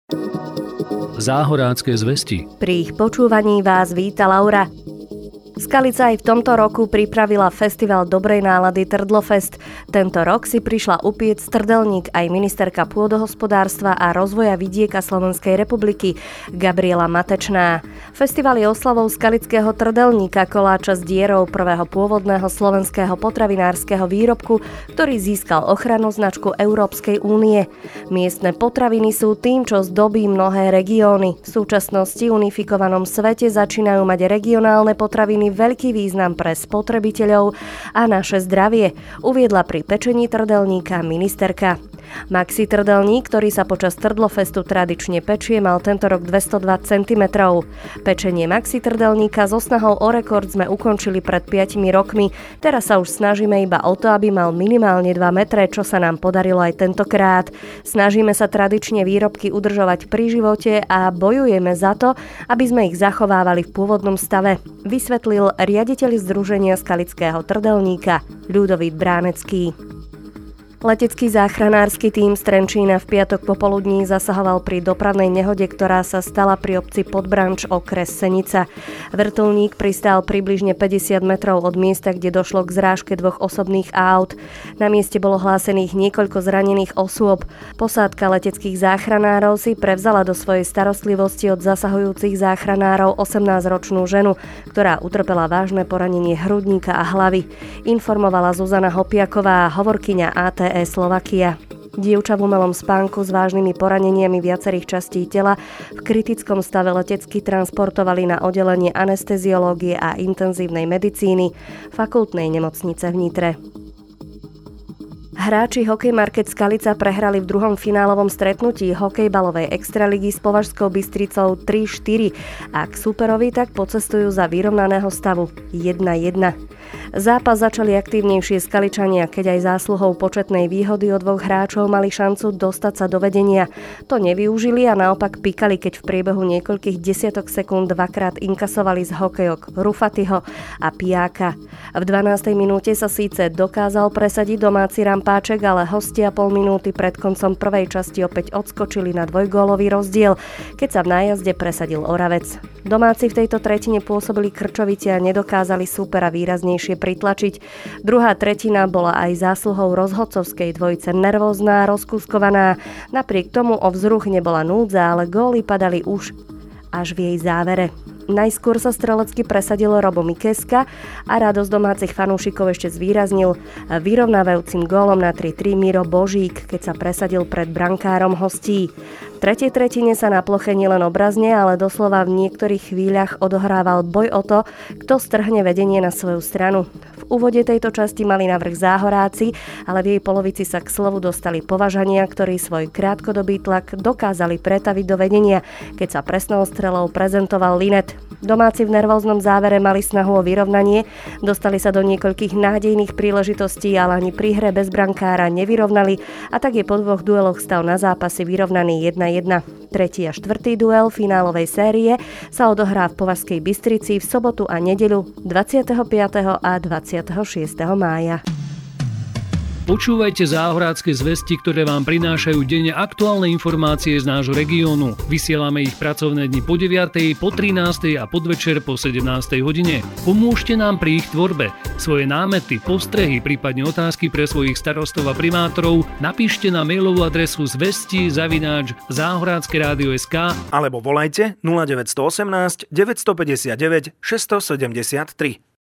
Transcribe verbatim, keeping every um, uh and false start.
Záhorácké zvesti. Pri ich počúvaní vás víta Laura. Skalica aj v tomto roku pripravila festival dobrej nálady Trdlofest. Tento rok si prišla upiec trdelník aj ministerka pôdohospodárstva a rozvoja vidieka Slovenskej republiky Gabriela Matečná. Festival je oslavou skalického trdelníka, koláča s dierou prvého pôvodného slovenského potravinárskeho výrobku, ktorý získal ochrannú značku Európskej únie. Miestne potraviny sú tým, čo zdobí mnohé regióny. V súčasnosti unifikovanom svete začínajú mať regionálne potraviny veľký význam pre spotrebiteľov a naše zdravie, uviedla pri pečení trdelníka ministerka. Maxi trdelník, ktorý sa počas Trdlofestu tradične pečie, mal tento rok dvestodva centimetrov. Pečenie maxi trdelníka so snahou o rekord sme ukončili pred piatimi rokmi. Teraz sa už snažíme iba o to, aby mal minimálne dva metre, čo sa nám podarilo aj tentokrát. Snažíme sa tradične výrobky udržovať pri živote a bojujeme za to, aby sme ich zachovávali v pôvodnom stave, vysvetlil riaditeľ Združenia skalického trdelníka Ľudovít Bránecký. Letecký záchranársky tím z Trenčína v piatok popoludní zasahoval pri dopravnej nehode, ktorá sa stala pri obci Podbranč, okres Senica. Vrtuľník pristál približne päťdesiat metrov od miesta, kde došlo k zrážke dvoch osobných aut. Na mieste bolo hlásených niekoľko zranených osôb. Posádka leteckých záchranárov si prevzala do svojej starostlivosti od zasahujúcich záchranárov osemnásťročnú ženu, ktorá utrpela vážne poranenie hrudníka a hlavy. Informovala Zuzana Hopiaková, hovorkyňa á té é Slovakia. Dievča v umelom spánku s vážnymi poraneniami viacerých častí tela v kritickom stave letecky transportovali na oddelenie anesteziológie a intenzívnej medicíny fakultnej nemocnice v Nitre. Hráči Hokej Market Skalica prehrali v druhom finálovom stretnutí hokejbalovej extraligy s Považskou Bystricou tri štyri a k súperovi tak pocestujú za vyrovnaného stavu jedna jedna. Zápas začali aktívnejšie Skaličania, keď aj zásluhou početnej výhody od dvoch hráčov mali šancu dostať sa do vedenia. To nevyužili a naopak pikali, keď v priebehu niekoľkých desiatok sekúnd dvakrát inkasovali z hokejok Rufatyho a Pijáka. V dvanástej minúte sa síce dokázal presadiť domáci Rampáček, ale hostia pol minúty pred koncom prvej časti opäť odskočili na dvojgólový rozdiel, keď sa v nájazde presadil Oravec. Domáci v tejto tretine pôsobili krčovitie a nedokázali súpera výraznejšie pritlačiť. Druhá tretina bola aj zásluhou rozhodcovskej dvojice nervózna, rozkúskovaná. Napriek tomu o vzruch nebola núdza, ale góly padali už až v jej závere. Najskôr sa strelecky presadilo Robo Mikeska a radosť domácich fanúšikov ešte zvýraznil vyrovnávajúcim gólom na tri tri Miro Božík, keď sa presadil pred brankárom hostí. V tretej tretine sa na ploche nielen obrazne, ale doslova v niektorých chvíľach odohrával boj o to, kto strhne vedenie na svoju stranu. V úvode tejto časti mali navrch Záhoráci, ale v jej polovici sa k slovu dostali Považania, ktorí svoj krátkodobý tlak dokázali pretaviť do vedenia, keď sa presnou strelou prezentoval Linet. Domáci v nervóznom závere mali snahu o vyrovnanie, dostali sa do niekoľkých nádejných príležitostí, ale ani pri hre bez brankára nevyrovnali a tak je po dvoch dueloch stav na zápasy vyrovnaný jedna jedna. Tretí a štvrtý duel finálovej série sa odohrá v Považskej Bystrici v sobotu a nedeľu dvadsiateho piateho a dvadsiateho šiesteho mája. Počúvajte záhorácké zvesti, ktoré vám prinášajú denne aktuálne informácie z nášho regiónu. Vysielame ich pracovné dni po deviatej, po trinástej a podvečer po sedemnástej hodine. Pomôžte nám pri ich tvorbe. Svoje námety, postrehy, prípadne otázky pre svojich starostov a primátorov napíšte na mailovú adresu zvesti zavináč záhorácké rádio bodka es ká alebo volajte nula deväť jedna osem deväť päť deväť šesť sedem tri.